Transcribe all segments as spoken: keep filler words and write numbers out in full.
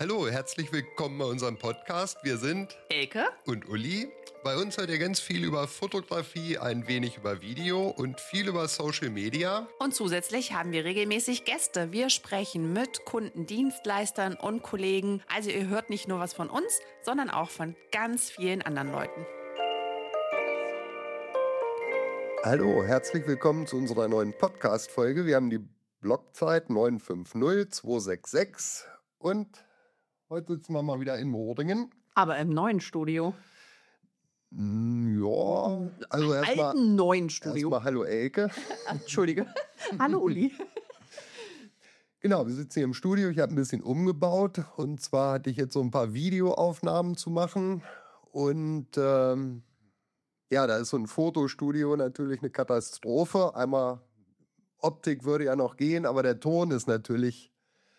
Hallo, herzlich willkommen bei unserem Podcast. Wir sind Elke und Uli. Bei uns hört ihr ganz viel über Fotografie, ein wenig über Video und viel über Social Media. Und zusätzlich haben wir regelmäßig Gäste. Wir sprechen mit Kunden, Dienstleistern und Kollegen. Also ihr hört nicht nur was von uns, sondern auch von ganz vielen anderen Leuten. Hallo, herzlich willkommen zu unserer neuen Podcast-Folge. Wir haben die Blockzeit neun fünf null zwei sechs sechs und heute sitzen wir mal wieder in Mordingen. Aber im neuen Studio. Ja, also erstmal alten neuen Studio. Erstmal hallo Elke. Entschuldige. Hallo Uli. Genau, wir sitzen hier im Studio. Ich habe ein bisschen umgebaut und zwar hatte ich jetzt so ein paar Videoaufnahmen zu machen und ähm, ja, da ist so ein Fotostudio natürlich eine Katastrophe. Einmal Optik würde ja noch gehen, aber der Ton ist natürlich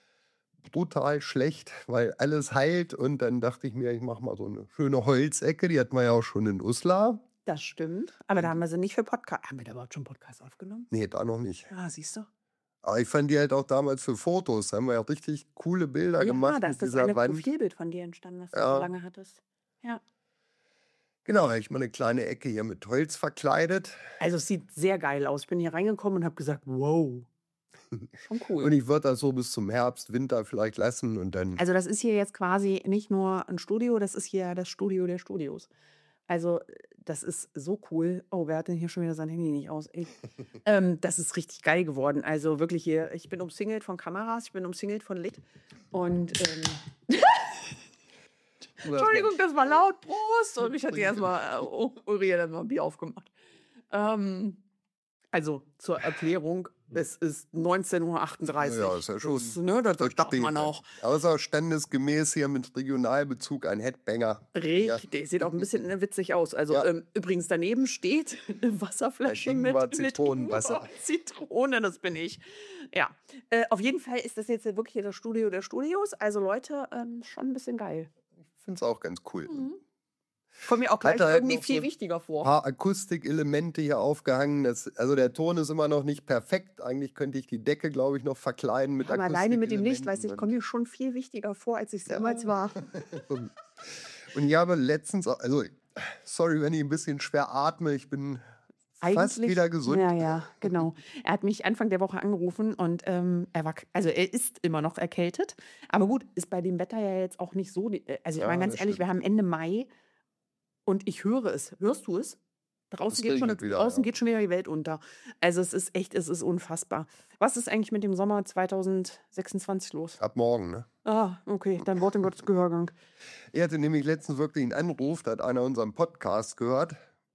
brutal schlecht, weil alles heilt. Und dann dachte ich mir, ich mache mal so eine schöne Holzecke. Die hatten wir ja auch schon in Uslar. Das stimmt. Aber da haben wir sie nicht für Podcast. Haben wir da überhaupt schon Podcast aufgenommen? Nee, da noch nicht. Ah, siehst du? Aber ich fand die halt auch damals für Fotos. Da haben wir ja richtig coole Bilder Ja, gemacht. Ja, da mit ist das dieser eine Wand. Profilbild von dir entstanden, was du Ja. so lange hattest. Ja. Genau, da habe ich mal eine kleine Ecke hier mit Holz verkleidet. Also es sieht sehr geil aus. Ich bin hier reingekommen und habe gesagt, wow. Schon cool. Und ich würde das so bis zum Herbst, Winter vielleicht lassen und dann... Also das ist hier jetzt quasi nicht nur ein Studio, das ist hier das Studio der Studios. Also das ist so cool. Oh, wer hat denn hier schon wieder sein Handy nicht aus? Ey. ähm, das ist richtig geil geworden. Also wirklich hier, ich bin umsingelt von Kameras, ich bin umsingelt von Licht. Und ähm, Entschuldigung, das war laut. Prost. Und ich hatte erstmal, oh, Uri hat erstmal ein Bier aufgemacht. Ähm, also zur Erklärung, es ist neunzehn Uhr achtunddreißig. Ja, ist ja schon. Das, ne, das, das darf man auch. Außer standesgemäß hier mit Regionalbezug ein Headbanger. Richtig, sieht auch ein bisschen witzig aus. Also Ja. ähm, übrigens daneben steht eine Wasserflasche mit, Ingwer, mit Zitronenwasser. Ingwer, Zitrone, das bin ich. Ja, äh, auf jeden Fall ist das jetzt wirklich das Studio der Studios. Also Leute, ähm, schon ein bisschen geil. Ich finde es auch ganz cool. Mhm. Kommt mir auch gleich Hat halt irgendwie noch viel so wichtiger Ein vor. paar Akustikelemente hier aufgehangen. Das, also der Ton ist immer noch nicht perfekt. Eigentlich könnte ich die Decke, glaube ich, noch verkleiden mit Aber alleine mit dem Licht, Akustikelementen. weiß ich, kommt mir schon viel wichtiger vor, als ich es damals war. Und ich habe letztens, auch- also sorry, wenn ich ein bisschen schwer atme, ich bin fast wieder gesund. Ja, ja, genau. Er hat mich Anfang der Woche angerufen und ähm, er war, also er ist immer noch erkältet. Aber gut, ist bei dem Wetter ja jetzt auch nicht so. die- Also ich Ja, meine ganz das ehrlich, stimmt. wir haben Ende Mai und ich höre es. Hörst du es? Draußen, Es geht schon, regnet wieder, draußen ja. geht schon wieder die Welt unter. Also es ist echt, es ist unfassbar. Was ist eigentlich mit dem Sommer zwanzig sechsundzwanzig los? Ab morgen, ne? Ah, okay, dein Wort in Gottes Gehörgang. Ich hatte nämlich letztens wirklich einen Anruf, da hat einer unseren Podcast gehört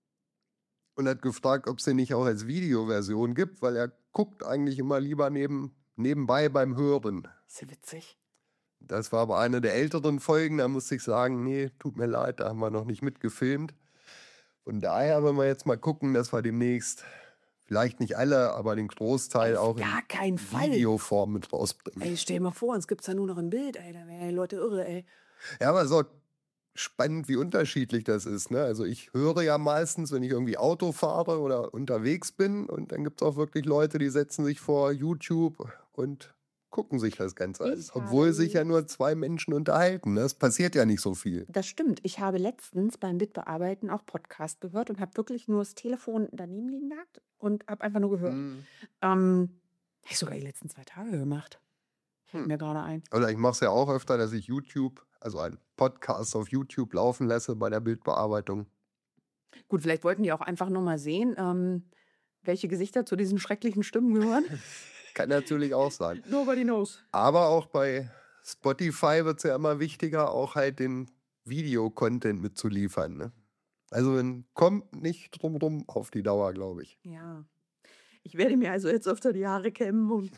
und hat gefragt, ob es den nicht auch als Videoversion gibt, weil er guckt eigentlich immer lieber neben, nebenbei beim Hören. Ist ja witzig. Das war aber eine der älteren Folgen, da musste ich sagen, nee, tut mir leid, da haben wir noch nicht mitgefilmt. Von daher wollen wir jetzt mal gucken, dass wir demnächst, vielleicht nicht alle, aber den Großteil auch Gar in keinen Fall. Videoform mit rausbringen. Ey, stell dir mal vor, uns gibt es ja nur noch ein Bild, ey. Da wären die Leute irre, ey. Ja, aber so spannend, wie unterschiedlich das ist. Ne? Also ich höre ja meistens, wenn ich irgendwie Auto fahre oder unterwegs bin und dann gibt es auch wirklich Leute, die setzen sich vor YouTube und gucken sich das Ganze an. Ich Obwohl habe- sich ja nur zwei Menschen unterhalten. Ne? Es passiert ja nicht so viel. Das stimmt. Ich habe letztens beim Bildbearbeiten auch Podcast gehört und habe wirklich nur das Telefon daneben liegen gehabt und habe einfach nur gehört. Hm. Ähm, habe ich sogar die letzten zwei Tage gemacht. Fällt Hm. mir gerade ein. Oder ich mache es ja auch öfter, dass ich YouTube, also einen Podcast auf YouTube laufen lasse bei der Bildbearbeitung. Gut, vielleicht wollten die auch einfach nur mal sehen, ähm, welche Gesichter zu diesen schrecklichen Stimmen gehören. Kann natürlich auch sein. Nobody knows. Aber auch bei Spotify wird es ja immer wichtiger, auch halt den Videocontent mitzuliefern. Ne? Also man kommt nicht drum rum auf die Dauer, glaube ich. Ja. Ich werde mir also jetzt öfter die Haare kämmen und,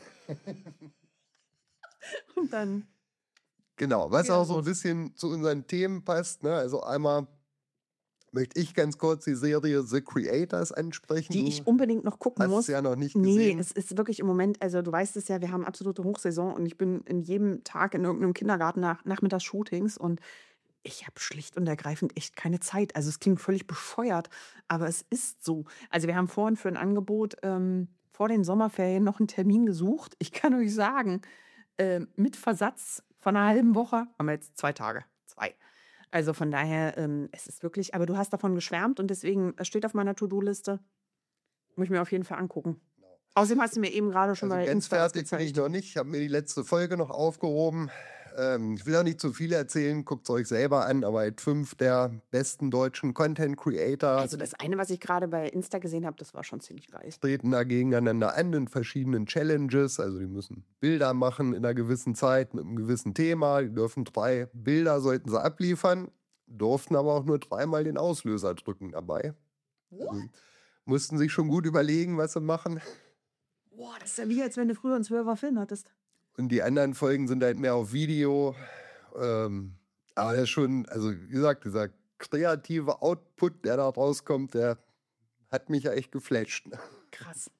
und dann. Genau, was Ja, auch so ein gut. bisschen zu unseren Themen passt. Ne? Also einmal möchte ich ganz kurz die Serie The Creators ansprechen. Die Du ich unbedingt noch gucken hast muss. es ja noch nicht Nee, gesehen. es ist wirklich im Moment, also du weißt es ja, wir haben absolute Hochsaison und ich bin in jedem Tag in irgendeinem Kindergarten nach Nachmittags-Shootings und ich habe schlicht und ergreifend echt keine Zeit. Also es klingt völlig bescheuert, aber es ist so. Also wir haben vorhin für ein Angebot ähm, vor den Sommerferien noch einen Termin gesucht. Ich kann euch sagen, äh, mit Versatz von einer halben Woche haben wir jetzt zwei Tage. zwei. Also von daher, ähm, es ist wirklich, aber du hast davon geschwärmt und deswegen, es steht auf meiner To-Do-Liste. Muss ich mir auf jeden Fall angucken. Genau. Außerdem hast du mir eben gerade schon Also bei ganz Insta was fertig bin ich gezeigt. noch nicht. Ich habe mir die letzte Folge noch aufgehoben. Ähm, ich will auch nicht zu viel erzählen, guckt es euch selber an, aber halt fünf der besten deutschen Content Creator Also das eine, was ich gerade bei Insta gesehen habe, das war schon ziemlich geil. treten da gegeneinander an in verschiedenen Challenges. Also die müssen Bilder machen in einer gewissen Zeit mit einem gewissen Thema. Die dürfen drei Bilder, sollten sie abliefern, durften aber auch nur dreimal den Auslöser drücken dabei. Also mussten sich schon gut überlegen, was sie machen. Boah, das ist ja wie, als wenn du früher einen Zwölfer Film hattest. Und die anderen Folgen sind halt mehr auf Video. Ähm, aber das ist schon, also wie gesagt, dieser kreative Output, der da rauskommt, der hat mich ja echt geflasht. Krass.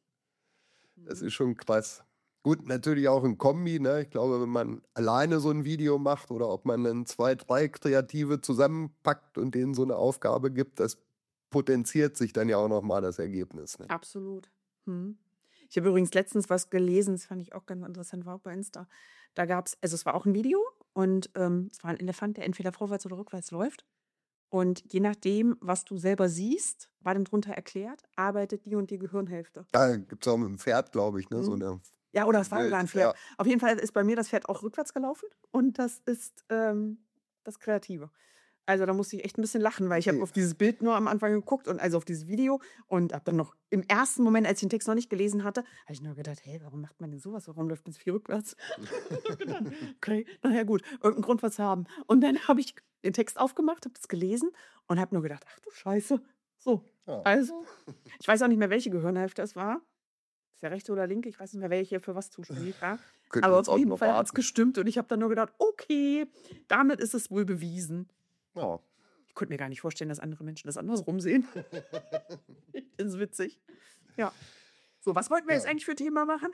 Das ist schon krass. Gut, natürlich auch ein Kombi, ne? Ich glaube, wenn man alleine so ein Video macht oder ob man dann zwei, drei Kreative zusammenpackt und denen so eine Aufgabe gibt, das potenziert sich dann ja auch nochmal das Ergebnis. Ne? Absolut. Hm. Ich habe übrigens letztens was gelesen, das fand ich auch ganz interessant, war auch bei Insta. Da gab es, also es war auch ein Video und ähm, es war ein Elefant, der entweder vorwärts oder rückwärts läuft. Und je nachdem, was du selber siehst, war dann drunter erklärt, arbeitet die und die Gehirnhälfte. Da gibt es auch mit dem Pferd, glaube ich, ne? So Mhm. eine Ja, oder es war sogar ein Bild, Pferd. ja. Auf jeden Fall ist bei mir das Pferd auch rückwärts gelaufen und das ist ähm, das Kreative. Also da musste ich echt ein bisschen lachen, weil ich habe Okay. auf dieses Bild nur am Anfang geguckt und also auf dieses Video und habe dann noch im ersten Moment, als ich den Text noch nicht gelesen hatte, habe ich nur gedacht, hey, warum macht man denn sowas? Warum läuft das viel rückwärts? Ich hab gedacht, okay, naja gut, irgendeinen Grund was haben. Und dann habe ich den Text aufgemacht, habe das gelesen und habe nur gedacht, ach du Scheiße. So, Ja. also, ich weiß auch nicht mehr, welche Gehirnhälfte es war. Ist der rechte oder linke? Ich weiß nicht mehr, welche für was zuständig war. Könnten wir Aber uns auf auch jeden noch Fall hat es raten. gestimmt und ich habe dann nur gedacht, okay, damit ist es wohl bewiesen. Ja. Ich konnte mir gar nicht vorstellen, dass andere Menschen das andersrum sehen. Das ist witzig. Ja. So, was wollten wir jetzt Ja. eigentlich für Thema machen?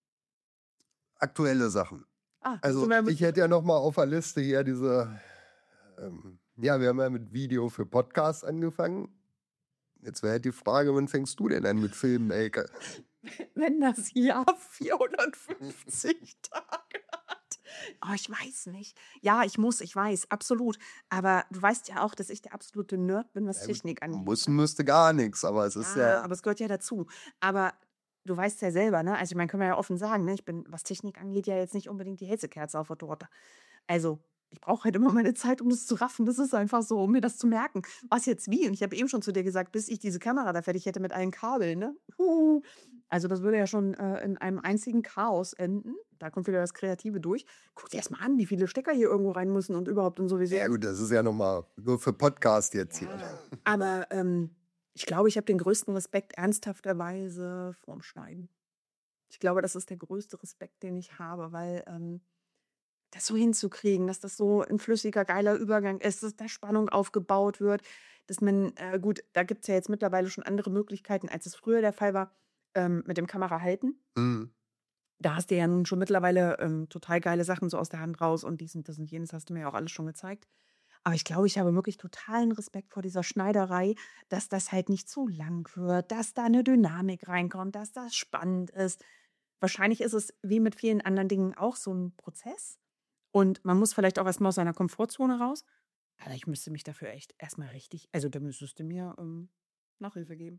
Aktuelle Sachen. Ah, Also sind wir mit, ich hätte ja noch mal auf der Liste hier diese, ähm, ja, wir haben ja mit Video für Podcasts angefangen. Jetzt wäre halt die Frage, wann fängst du denn an mit Filmen, Elke? wenn das Jahr vierhundertfünfzig Tage hat. Oh, ich weiß nicht. Ja, ich muss, ich weiß, absolut. Aber du weißt ja auch, dass ich der absolute Nerd bin, was Ja, gut, Technik angeht. Müssen Ne? müsste gar nichts, aber es ist Ja, ja, aber es gehört ja dazu. Aber du weißt ja selber, ne? Also, ich meine, können wir ja offen sagen, ne? Ich bin, was Technik angeht, ja jetzt nicht unbedingt die hellste Kerze auf der Torte. Also, ich brauche halt immer meine Zeit, um das zu raffen. Das ist einfach so, um mir das zu merken. Was jetzt wie? Und ich habe eben schon zu dir gesagt, bis ich diese Kamera da fertig hätte mit allen Kabeln, ne? Huhu. Also, das würde ja schon äh, in einem einzigen Chaos enden. Da kommt wieder das Kreative durch. Guck dir erst mal an, wie viele Stecker hier irgendwo rein müssen und überhaupt und sowieso. ja gut, das ist ja nochmal nur für Podcast jetzt hier. Ja, aber ähm, ich glaube, ich habe den größten Respekt ernsthafterweise vorm Schneiden. Ich glaube, das ist der größte Respekt, den ich habe, weil ähm, das so hinzukriegen, dass das so ein flüssiger, geiler Übergang ist, dass da Spannung aufgebaut wird, dass man, äh, gut, da gibt es ja jetzt mittlerweile schon andere Möglichkeiten, als es früher der Fall war, ähm, mit dem Kamerahalten. Mhm. Da hast du ja nun schon mittlerweile ähm, total geile Sachen so aus der Hand raus und dies und das und jenes hast du mir ja auch alles schon gezeigt. Aber ich glaube, ich habe wirklich totalen Respekt vor dieser Schneiderei, dass das halt nicht zu lang wird, dass da eine Dynamik reinkommt, dass das spannend ist. Wahrscheinlich ist es wie mit vielen anderen Dingen auch so ein Prozess. Und man muss vielleicht auch erst mal aus seiner Komfortzone raus. Aber ich müsste mich dafür echt erst mal richtig, also da müsstest du mir ähm, Nachhilfe geben.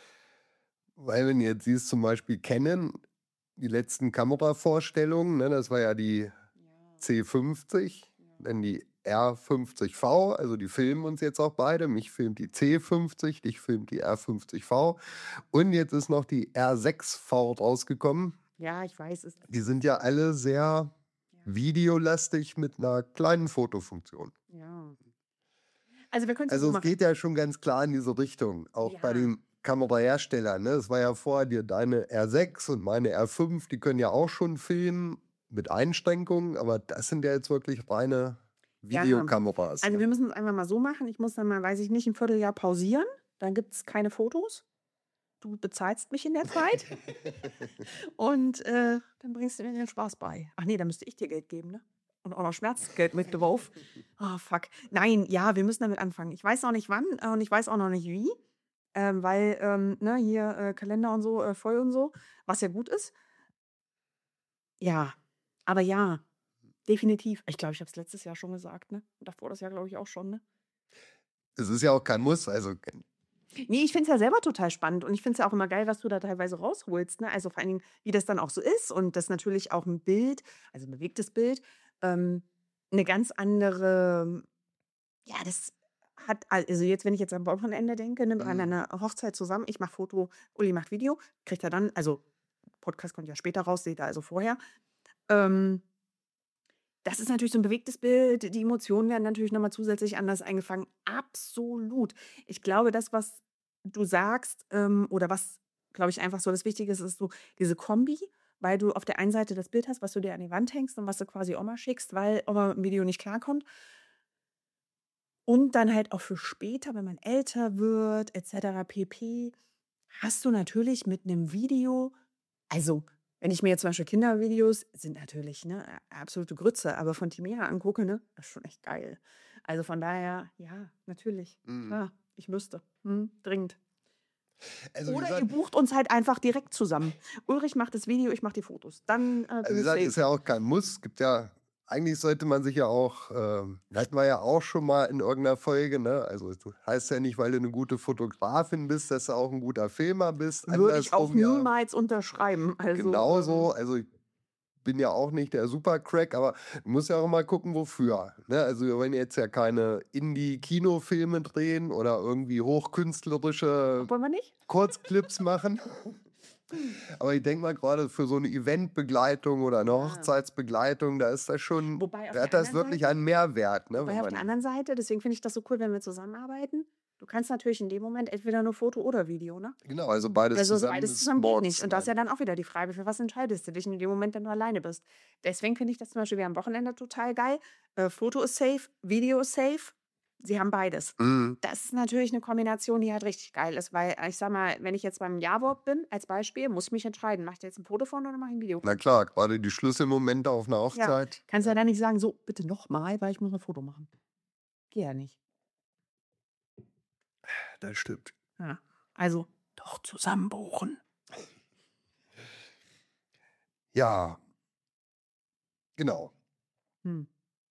Weil wenn du jetzt siehst, zum Beispiel Canon, die letzten Kameravorstellungen, ne, das war ja die C fünfzig, dann die R fünfzig V, also die filmen uns jetzt auch beide. Mich filmt die C fünfzig, dich filmt die R fünfzig V. Und jetzt ist noch die R sechs V rausgekommen. Ja, ich weiß es. Die sind ja alle sehr videolastig mit einer kleinen Fotofunktion. Ja. Also wir können es Also so es machen. geht ja schon ganz klar in diese Richtung, auch bei Ja. den Kameraherstellern. Ne? Es war ja vorher dir deine R sechs und meine R fünf, die können ja auch schon filmen mit Einschränkungen, aber das sind ja jetzt wirklich reine Ja, Videokameras. also Ne? wir müssen es einfach mal so machen. Ich muss dann mal, weiß ich nicht, ein Vierteljahr pausieren. Dann gibt es keine Fotos. Du bezahlst mich in der Zeit. Und äh, dann bringst du mir den Spaß bei. Ach nee, dann müsste ich dir Geld geben, ne? Und auch noch Schmerzgeld mit drauf. Oh, fuck. Nein, ja, wir müssen damit anfangen. Ich weiß noch nicht wann äh, und ich weiß auch noch nicht wie. Ähm, weil, ähm, ne, hier äh, Kalender und so, äh, voll und so, was ja gut ist. Ja, aber ja. definitiv. Ich glaube, ich habe es letztes Jahr schon gesagt, ne? Und davor das Jahr, glaube ich, auch schon, ne? Es ist ja auch kein Muss, also Ne, ich finde es ja selber total spannend und ich finde es ja auch immer geil, was du da teilweise rausholst, ne? Also, vor allen Dingen, wie das dann auch so ist und dass natürlich auch 'n Bild, also 'n bewegtes Bild, ähm, 'ne ganz andere ja, das hat al also jetzt, wenn ich jetzt am Wochenende denke, ne, wir waren an mhm. 'ner Hochzeit zusammen. Ich mache Foto, Uli macht Video. Kriegt er dann also, Podcast kommt ja später raus, seht ihr also vorher. Ähm, Das ist natürlich so 'n bewegtes Bild. Die Emotionen werden natürlich noch mal zusätzlich anders eingefangen. Absolut. Ich glaube, das, was du sagst, ähm, oder was, glaube ich, einfach so das Wichtige ist, ist so diese Kombi, weil du auf der einen Seite das Bild hast, was du dir an die Wand hängst und was du quasi Oma schickst, weil Oma mit'm Video nicht klarkommt. Und dann halt auch für später, wenn man älter wird et cetera pp., hast du natürlich mit 'nem Video also, wenn ich mir jetzt zum Beispiel Kindervideos sind natürlich, ne, a absolute Grütze, aber von Timea angucke, ne, das ist schon echt geil. Also, von daher, ja, natürlich, Mhm. klar, ich müsste, mhm, dringend. Also, wie Oder ihr gesagt bucht uns halt einfach direkt zusammen. Ulrich macht das Video, ich mache die Fotos. Dann, äh, also, sind wie wir gesagt, safe. ist ja auch kein Muss. Es gibt ja eigentlich sollte man sich ja auch ähm, hatten wir ja auch schon mal in irgend 'ner Folge, ne? Also, du heißt ja nicht, weil du 'ne gute Fotografin bist, dass du auch 'n guter Filmer bist. Würde ich auch Andersrum ja niemals unterschreiben. Also, ähm genauso. Also, ich bin ja auch nicht der Supercrack, aber du musst ja auch immer gucken, wofür, ne? Also, wir wollen jetzt ja keine Indie-Kinofilme drehen oder irgendwie hochkünstlerische wollen wir nicht? Kurzclips machen. Aber ich denke mal, grade für so 'ne Eventbegleitung oder 'ne Ja. Hochzeitsbegleitung, da ist das schon Wobei auf da der hat das anderen wirklich Seite einen Mehrwert, ne, wenn wobei auf der man anderen Seite deswegen finde ich das so cool, wenn wir zusammenarbeiten. Du kannst natürlich in dem Moment entweder nur Foto oder Video, ne? genau, also beides Also, so zusammen beides ist zusammen geht nicht. Murks, Und da ist ja ne? dann auch wieder die Frage, für was entscheidest du dich in dem Moment, wenn du alleine bist? Deswegen finde ich das zum Beispiel wie am Wochenende total geil. Äh, Foto ist safe, Video ist safe. Sie haben beides. Mhm. Das ist natürlich eine Kombination, die halt richtig geil ist, weil, äh, ich sage mal, wenn ich jetzt beim Jawort bin als Beispiel, muss ich mich entscheiden, mache ich da jetzt ein Foto von oder mache ich ein Video Na von? klar, grade die Schlüsselmomente auf 'ner Ja, Hochzeit. kannst ja Ja, dann nicht sagen: „So, bitte noch mal, weil ich muss ein Foto machen.“ Geht ja nicht. das stimmt. Ja, also doch zusammen buchen. Ja, genau. Mhm.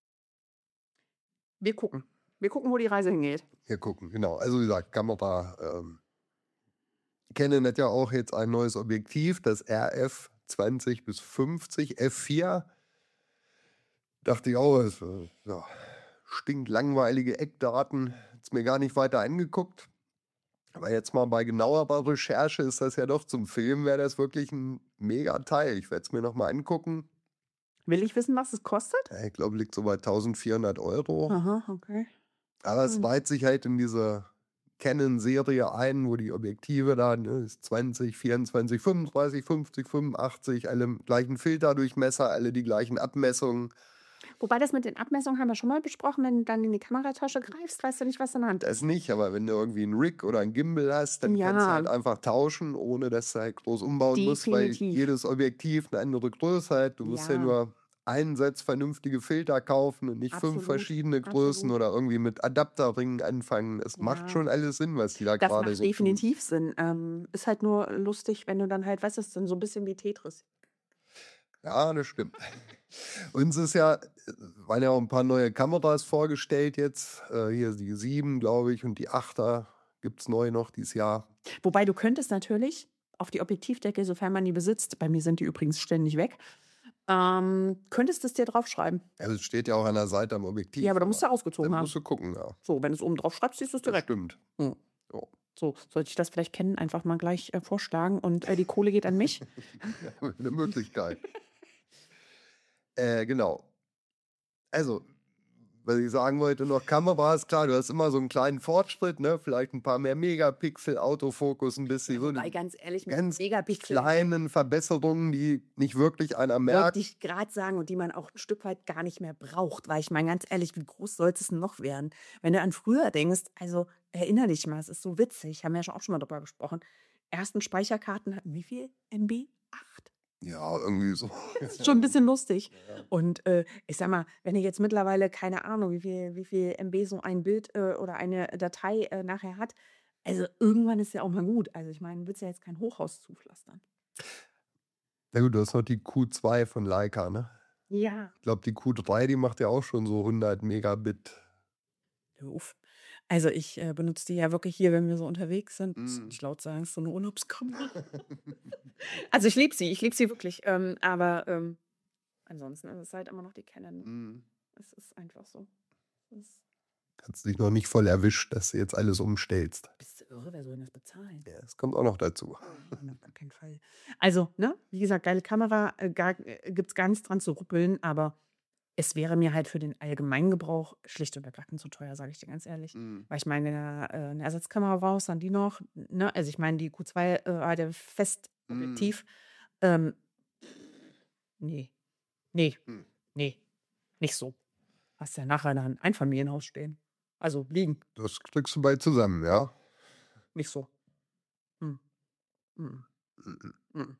Wir gucken. Wir gucken, wo die Reise hingeht. Wir gucken, genau. Also, wie gesagt, Kamera, ähm Canon hat ja auch jetzt ein neues Objektiv, das R F zwanzig bis fünfzig F vier. Dachte ich auch, es, äh, ja, stinklangweilige Eckdaten. Jetzt mir gar nicht weiter angeguckt. Aber jetzt mal bei genauerer Recherche ist das ja doch zum Film wäre das wirklich ein Mega-Teil. Ich werde es mir noch mal angucken. Will ich wissen, was es kostet? Ja, ich glaube, liegt so bei eintausendvierhundert Euro. Aha, okay. Aber es Mhm. reiht sich halt in diese Canon-Serie ein, wo die Objektive da, ne, ist zwanzig, vierundzwanzig, fünfunddreißig, fünfzig, fünfundachtzig, alle im gleichen Filterdurchmesser, alle die gleichen Abmessungen. Wobei das mit den Abmessungen haben wir schon mal besprochen, wenn du dann in die Kameratasche greifst, weißt du nicht, was in der Hand Das ist. nicht, aber wenn du irgendwie 'n Rig oder 'n Gimbal hast, dann kannst du Ja, halt einfach tauschen, ohne dass du halt groß umbauen musst, weil definitiv. jedes Objektiv 'ne andere Größe hat. Du musst ja Ja, nur einen Satz vernünftige Filter kaufen und nicht fünf absolut, verschiedene Größen absolut. oder irgendwie mit Adapterringen anfangen. Es macht Ja, schon alles Sinn, was die da das grade macht so tun. definitiv Sinn. Ähm, ist halt nur lustig, wenn du dann halt weißt du, ist dann so 'n bisschen wie Tetris. Ja, das stimmt. Uns ist ja äh, waren ja auch 'n paar neue Kameras vorgestellt jetzt. Äh, hier die sieben, glaube ich, und die achter gibt's neu noch dieses Jahr. Wobei du könntest natürlich auf die Objektivdecke, sofern man die besitzt, bei mir sind die übrigens ständig weg, ähm, könntest es dir draufschreiben. Also, es steht ja auch an der Seite am Ja, Objektiv, aber da musst aber du ausgezogen dann haben. musst du gucken, ja. So, wenn du's oben drauf schreibst, siehst du's Das direkt. stimmt. Mhm. Jo. So, sollte ich das vielleicht kennen, einfach mal gleich, äh, vorschlagen und, äh, die Kohle geht an mich. Ja, 'ne Möglichkeit. Äh, genau. Also, was ich sagen wollte noch, Kameras, klar, du hast immer so 'n kleinen Fortschritt, ne? Vielleicht 'n paar mehr Megapixel, Autofokus 'n bisschen, Ja, so wobei die ganz ehrlich, mit ganz Megapixel, ey, kleinen Verbesserungen, die nicht wirklich einer wollte merkt. ich grad sagen und die man auch 'n Stück weit gar nicht mehr braucht, weil ich meine ganz ehrlich, wie groß sollte es 'n noch werden? Wenn du an früher denkst, also, erinnere dich mal, es ist so witzig, haben wir ja schon auch schon mal drüber gesprochen. Ersten Speicherkarten hatten wie viel M B? acht. Ja, irgendwie so. Das ist schon 'n bisschen lustig. Ja. Und, äh, ich sage mal, wenn du jetzt mittlerweile keine Ahnung, wie viel wie viel M B so ein Bild, äh, oder eine Datei, äh, nachher hat. Also, irgendwann ist ja auch mal gut. Also, ich meine, willst ja jetzt kein Hochhaus zupflastern. Na gut, du hast noch die Q zwei von Leica, ne? Ja. Ich glaube, die Q drei, die macht ja auch schon so hundert Megabit. Uff. Also, ich, äh, benutze die ja wirklich hier, wenn wir so unterwegs sind. Muss Mhm. nicht laut sagen, ist so 'ne Urlaubskamera. Also, ich liebe sie, ich liebe sie wirklich, ähm, aber, ähm, ansonsten ist es halt immer noch die Canon. Mhm. Es ist einfach so. Es Hat's dich noch nicht voll erwischt, dass du jetzt alles umstellst? Bist du irre? Wer soll denn das bezahlen? Ja, das kommt auch noch dazu. Nein, auf gar keinen Fall. Also, ne, wie gesagt, geile Kamera, äh, gar äh, gibt's gar nichts dran zu rüppeln, aber es wäre mir halt für den Allgemeingebrauch schlicht und ergreifend zu teuer, sage ich dir ganz ehrlich. Mhm. Weil ich meine, äh, 'ne Ersatzkamera brauchst, dann die noch, ne? Also, ich meine, die Q zwei, äh, hat ja Mhm. Festobjektiv. Ähm, ne, ne, Hm. ne, nicht so. Hast ja nachher da 'n Einfamilienhaus stehen. Also, liegen, Das kriegst du bald zusammen, ja? nicht so. Mhm. Mhm. Mhm. Mhm.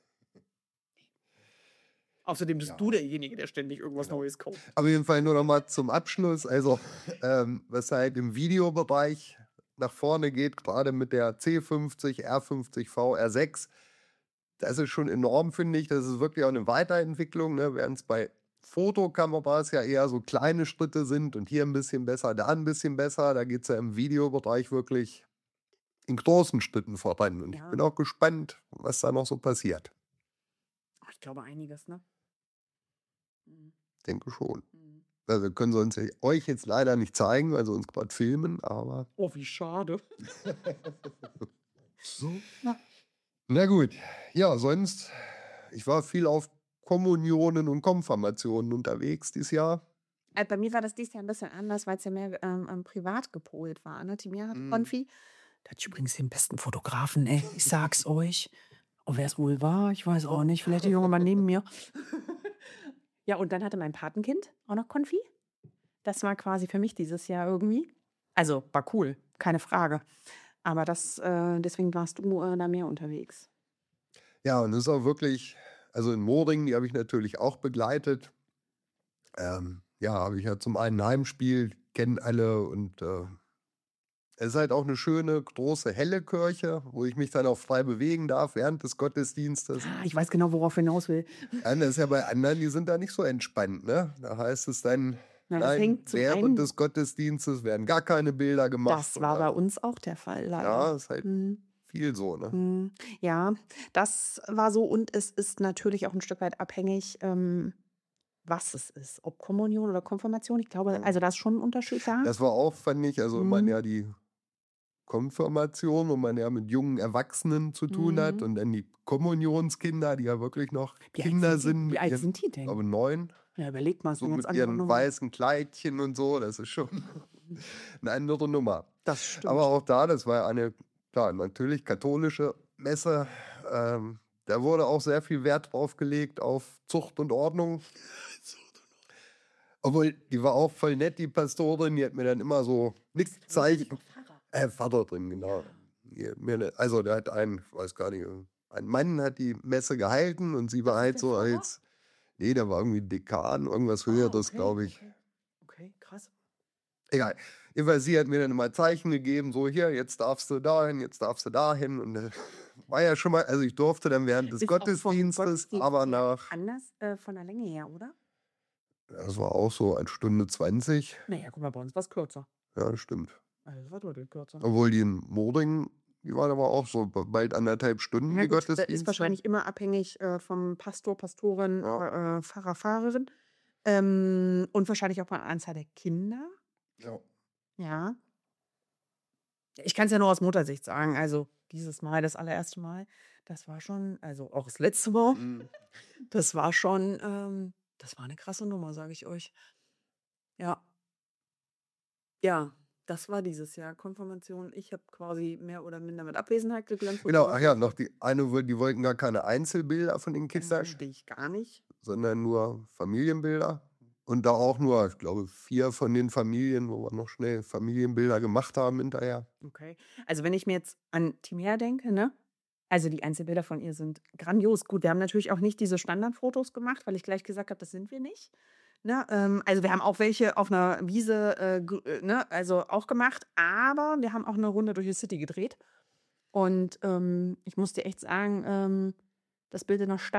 Außerdem bist du Ja, derjenige, der ständig irgendwas genau. Neues kauft. Auf jeden Fall nur noch mal zum Abschluss. Also, ähm, was halt im Videobereich nach vorne geht, gerade mit der C fünfzig, R fünfzig V, R sechs, das ist schon enorm, finde ich. Das ist wirklich auch eine Weiterentwicklung, ne? Während's bei Fotokameras ja eher so kleine Schritte sind und hier ein bisschen besser, da ein bisschen besser. Da geht's ja im Videobereich wirklich in großen Schritten voran. Und ich Ja, bin auch gespannt, was da noch so passiert. ich glaube einiges, ne? Mhm. Denke schon. Mhm. Also, können sie uns ja euch jetzt leider nicht zeigen, weil sie uns gerade filmen, aber Oh, wie schade. Na. Na gut. Ja, sonst ich war viel auf Kommunionen und Konfirmationen unterwegs dieses Jahr. Äh, bei mir war das dieses Jahr 'n bisschen anders, weil's ja mehr, ähm, ähm, privat gepolt war, ne? Timea hatte Mhm. Konfi. Da hatte ich übrigens den besten Fotografen, ey. Ich sag's euch. Und wer's wohl war, ich weiß auch nicht, vielleicht der junge Mann neben mir. Ja, und dann hatte mein Patenkind auch noch Konfi. Das war quasi für mich dieses Jahr irgendwie. Also, war cool, keine Frage. Aber das äh, deswegen warst du, äh, da mehr unterwegs. Ja, und das ist auch wirklich also in Moring, die habe ich natürlich auch begleitet. Ähm, ja, habe ich ja zum einen 'n Heimspiel, kennen alle und, äh, es ist halt auch eine schöne, große, helle Kirche, wo ich mich dann auch frei bewegen darf während des Gottesdienstes. Ah, ich weiß genau, worauf du hinaus will. Ja, das ist ja bei anderen, die sind da nicht so entspannt, ne? Da heißt es dann: Na, das „Nein, hängt zum während einen des Gottesdienstes werden gar keine Bilder gemacht“ das war bei oder uns auch der Fall, leider. ja, ist halt Mhm. viel so, ne? Mhm. Ja, das war so und es ist natürlich auch 'n Stück weit abhängig, ähm, was es ist, ob Kommunion oder Konfirmation. Ich glaube, Ja. also, da ist schon 'n Unterschied da. Das war auch, fand ich also, ich meine Mhm. ja die Konfirmation, wo man ja mit jungen Erwachsenen zu tun hat Mhm. und dann die Kommunionskinder, die ja wirklich noch Wie alt Kinder sind die sind wie mit alt ihren, sind die ich glaube, denn? neun, Ja, überleg mal, ist so 'ne ganz mit andere ihren Nummer. weißen Kleidchen und so, das ist schon 'ne andere Nummer. Das Aber stimmt. auch da, das war ja eine, klar, natürlich katholische Messe. Ähm, da wurde auch sehr viel Wert drauf gelegt auf Zucht und Ordnung. Obwohl, die war auch voll nett, die Pastorin, die hat mir dann immer so Ist der wirklich Nickzeichen auch Pfarrer? äh, Vater drin, genau. Ja. Die hat mir 'ne also, der hat einen, ich weiß gar nicht, ein Mann hat die Messe gehalten und sie war Das ist halt der so Pfarrer? als ne, der war irgendwie Dekan, irgendwas Ah, Höheres, okay, glaube ich. okay. Okay, krass. Egal. Jedenfalls, sie hat mir dann immer Zeichen gegeben, so: „Hier, jetzt darfst du dahin, jetzt darfst du dahin.“ Und, äh, war ja schon mal also, ich durfte dann während des Ist auch vom Gottesdienstes, Gottesdienst aber her nach anders, äh, von der Länge her, oder? ja, das war auch so eine Stunde zwanzig. Na ja, guck mal, bei uns war's kürzer. Ja, das stimmt. Also, es war deutlich kürzer. Obwohl die in Moding, die waren aber auch so b bald anderthalb Stunden, Ja die gut, da ist Gottesdienste. wahrscheinlich immer abhängig, äh, vom Pastor, Pastorin, Ja, äh, äh, Pfarrer, Pfarrerin, ähm, und wahrscheinlich auch von der Anzahl der Kinder. ja. Ja. Ich kann's ja nur aus Muttersicht sagen. Also, dieses Mal, das allererste Mal, das war schon also, auch das letzte Mal, Mhm. das war schon, ähm das war 'ne krasse Nummer, sage ich euch. Ja. Ja, das war dieses Jahr Konfirmation. Ich habe quasi mehr oder minder mit Abwesenheit geglänzt, Genau, ach ja, Fotografie noch die eine woll die wollten gar keine Einzelbilder von den äh, Kindern, verstehe ich gar nicht. sondern nur Familienbilder. Und da auch nur, ich glaube, vier von den Familien, wo wir noch schnell Familienbilder gemacht haben hinterher. Okay. Also, wenn ich mir jetzt an Timea denke, ne? Also, die Einzelbilder von ihr sind grandios. Gut, wir haben natürlich auch nicht diese Standardfotos gemacht, weil ich gleich gesagt habe, das sind wir nicht, ne? Ähm, also, wir haben auch welche auf 'ner Wiese, äh, g äh, ne, also, auch gemacht, aber wir haben auch 'ne Runde durch die City gedreht. Und, ähm, ich muss dir echt sagen, ähm, das Bild in der Stadt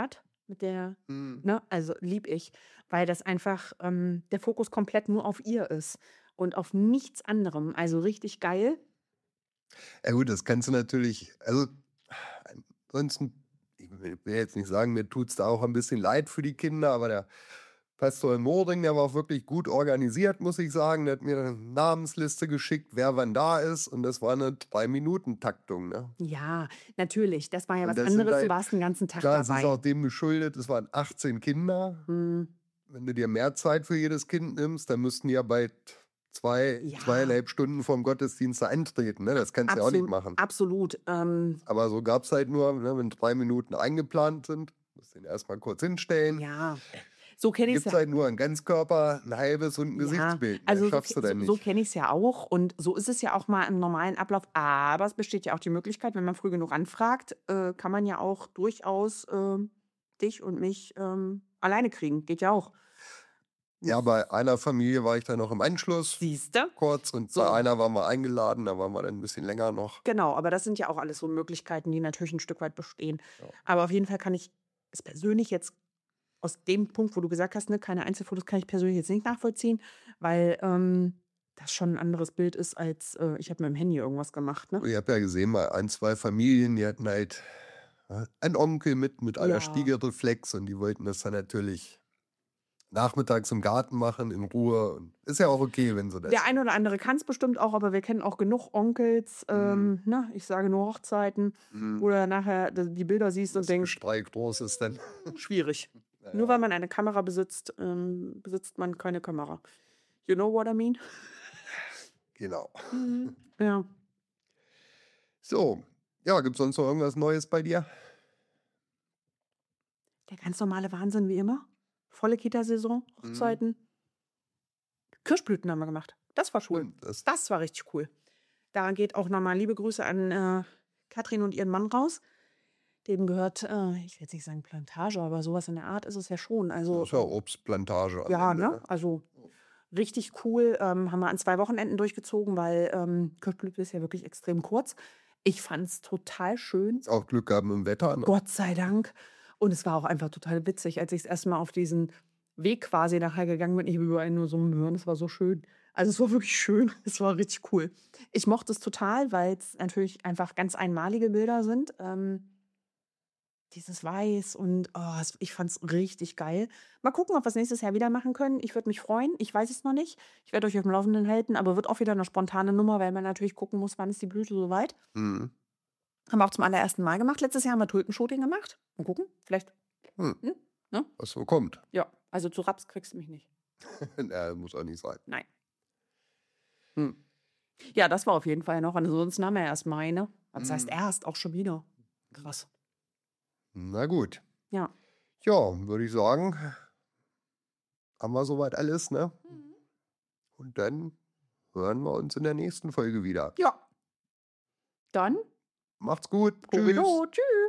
mit der, Mhm. ne? Also lieb ich, weil das einfach ähm, der Fokus komplett nur auf ihr ist und auf nichts anderem. Also richtig geil. Ja gut, das kannst du natürlich, also ansonsten, ich will will jetzt nicht sagen, mir tut's da auch ein bisschen leid für die Kinder, aber der Pastor in Mording, der war auch wirklich gut organisiert, muss ich sagen. Der hat mir 'ne Namensliste geschickt, wer wann da ist, und das war eine drei Minuten Taktung, ne? Ja, natürlich. Das war ja Und was das sind anderes. Du halt, warst 'n ganzen Tag klar, es ist auch dabei. dem geschuldet, es waren achtzehn Kinder. Mhm. Wenn du dir mehr Zeit für jedes Kind nimmst, dann müssten die ja bei zwei Ja, zweieinhalb Stunden vorm Gottesdienst da eintreten, ne? Das kannst du ja auch nicht absolut, machen. absolut. Ähm, Aber so gab's halt nur, ne, wenn drei Minuten eingeplant sind, musst du ihn erst mal kurz hinstellen. ja, so kenne ich's Gibt's ja. halt nur 'n Ganzkörper, 'n halbes und 'n Ja, Gesichtsbild. Mehr also so schaffst ke du so dann so nicht. kenne ich's ja auch und so ist es ja auch mal im normalen Ablauf. Aber es besteht ja auch die Möglichkeit, wenn man früh genug anfragt, äh, kann man ja auch durchaus, ähm, dich und mich, ähm, alleine kriegen. Geht ja auch. Ja, Muss bei einer Familie war ich dann noch im Anschluss Siehste? kurz, und bei So, einer waren wir eingeladen, da waren wir dann 'n bisschen länger noch. genau, aber das sind ja auch alles so Möglichkeiten, die natürlich 'n Stück weit bestehen. Ja. Aber auf jeden Fall kann ich es persönlich jetzt aus dem Punkt, wo du gesagt hast, ne, keine Einzelfotos, kann ich persönlich jetzt nicht nachvollziehen, weil, ähm, das schon 'n anderes Bild ist als, äh, ich habe mit dem Handy irgendwas gemacht, ne? Ich habe ja gesehen, bei ein, zwei Familien, die hatten halt, äh, einen Onkel mit mit aller Ja. Spiegelreflex, und die wollten das dann natürlich nachmittags im Garten machen in Ruhe, und ist ja auch okay, wenn sie Der das. eine oder andere kann's bestimmt auch, aber wir kennen auch genug Onkels, Mhm. ähm, ne, ich sage nur Hochzeiten, Mhm. wo du dann nachher d die Bilder siehst und Das denkst: Gestrei groß ist dann. „Schwierig." Na Nur weil ja, man eine Kamera besitzt, ähm, besitzt man keine Kamera. You know what I mean? genau. Mhm. Ja. So, ja, gibt's sonst noch irgendwas Neues bei dir? Der ganz normale Wahnsinn wie immer. Volle Kita-Saison, Mhm. Hochzeiten. Kirschblüten haben wir gemacht. Das war cool. Stimmt, das Das war richtig cool. Da geht auch noch mal liebe Grüße an, äh, Katrin und ihren Mann raus. Dem gehört, äh, ich will jetzt nicht sagen Plantage, aber sowas in der Art ist es ja schon. das Also, ist ja äh, Obstplantage am ja, Ende, ne? ne? Also, richtig cool. Ähm, haben wir an zwei Wochenenden durchgezogen, weil, ähm, Kirschblüte ist ja wirklich extrem kurz. Ich fand's total schön, Auch Glück gehabt mit'm Wetter, ne? Gott sei Dank. Und es war auch einfach total witzig, als ich das erste Mal auf diesen Weg quasi nachher gegangen bin. Ich habe überall nur so Möhren, es war so schön. Also, es war wirklich schön. Es war richtig cool. Ich mochte es total, weil's natürlich einfach ganz einmalige Bilder sind. Ähm, dieses Weiß und, oh, es ich fand's richtig geil. Mal gucken, ob wir's nächstes Jahr wieder machen können. Ich würde mich freuen. Ich weiß es noch nicht. Ich werde euch aufm Laufenden halten, aber wird auch wieder 'ne spontane Nummer, weil man natürlich gucken muss, wann ist die Blüte so weit. Mhm. Haben wir auch zum allerersten Mal gemacht. Letztes Jahr haben wir Tulpenshooting gemacht. Mal gucken, vielleicht, Hm, hm, ne? was so kommt. Ja, also zu Raps kriegst du mich nicht. Ja, muss auch nicht sein. Nein. Hm. Ja, das war auf jeden Fall noch. Ansonsten haben wir ja erst Mai, ne? Was heißt Mhm. erst? Auch schon wieder. Krass. Na gut. Ja. Ja, würde ich sagen, haben wir soweit alles, ne? Mhm. Und dann hören wir uns in der nächsten Folge wieder. Ja, dann Macht's gut. Robido. Tschüss. Tschüss.